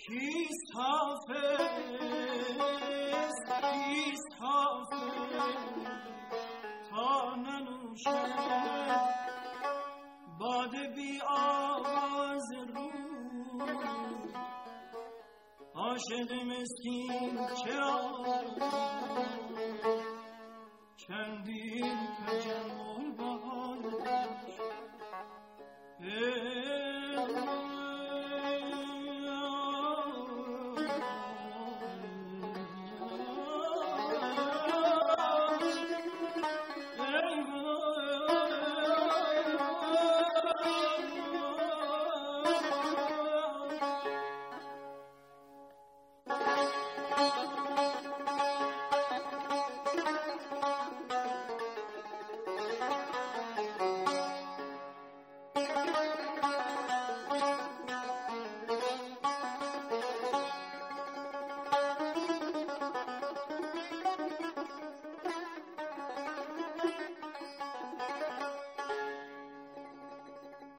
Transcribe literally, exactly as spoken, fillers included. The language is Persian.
کیست حافظ کیست حافظ تا ننوشد باده بی آواز رو عاشق مسکین چرا چندین تجمل بهارش